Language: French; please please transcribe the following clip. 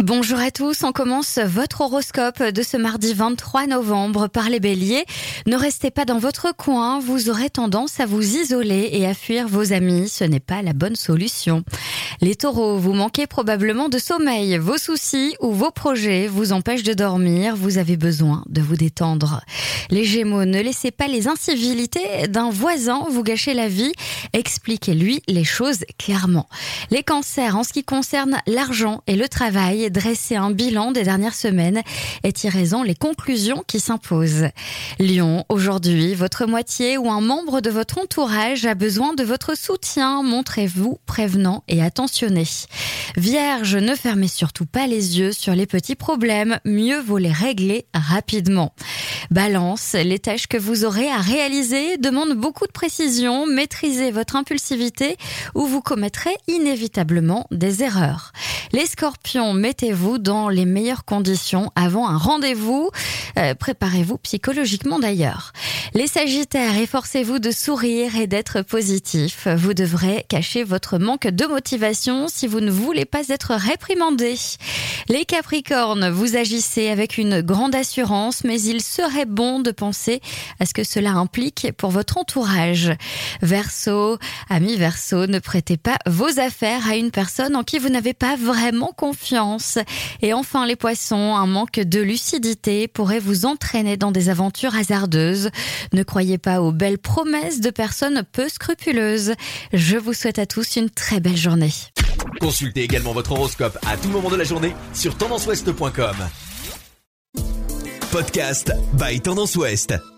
Bonjour à tous, on commence votre horoscope de ce mardi 23 novembre par les béliers. Ne restez pas dans votre coin, vous aurez tendance à vous isoler et à fuir vos amis, ce n'est pas la bonne solution. Les taureaux, vous manquez probablement de sommeil, vos soucis ou vos projets vous empêchent de dormir, vous avez besoin de vous détendre. Les gémeaux, ne laissez pas les incivilités d'un voisin vous gâcher la vie, expliquez-lui les choses clairement. Les cancers, en ce qui concerne l'argent et le travail, dressez un bilan des dernières semaines et tirez-en les conclusions qui s'imposent. Lion, aujourd'hui, votre moitié ou un membre de votre entourage a besoin de votre soutien. Montrez-vous prévenant et attentionné. Vierge, ne fermez surtout pas les yeux sur les petits problèmes. Mieux vaut les régler rapidement. Balance, les tâches que vous aurez à réaliser demandent beaucoup de précision. Maîtrisez votre impulsivité ou vous commettrez inévitablement des erreurs. Les scorpions, mettez-vous dans les meilleures conditions avant un rendez-vous. Préparez-vous psychologiquement d'ailleurs. Les sagittaires, efforcez-vous de sourire et d'être positif. Vous devrez cacher votre manque de motivation si vous ne voulez pas être réprimandé. Les capricornes, vous agissez avec une grande assurance, mais il serait bon de penser à ce que cela implique pour votre entourage. Verseau, amis Verseau, ne prêtez pas vos affaires à une personne en qui vous n'avez pas vraiment confiance. Et enfin les poissons, un manque de lucidité pourrait vous entraîner dans des aventures hasardeuses. Ne croyez pas aux belles promesses de personnes peu scrupuleuses. Je vous souhaite à tous une très belle journée. Consultez également votre horoscope à tout moment de la journée sur tendanceouest.com. Podcast by Tendance Ouest.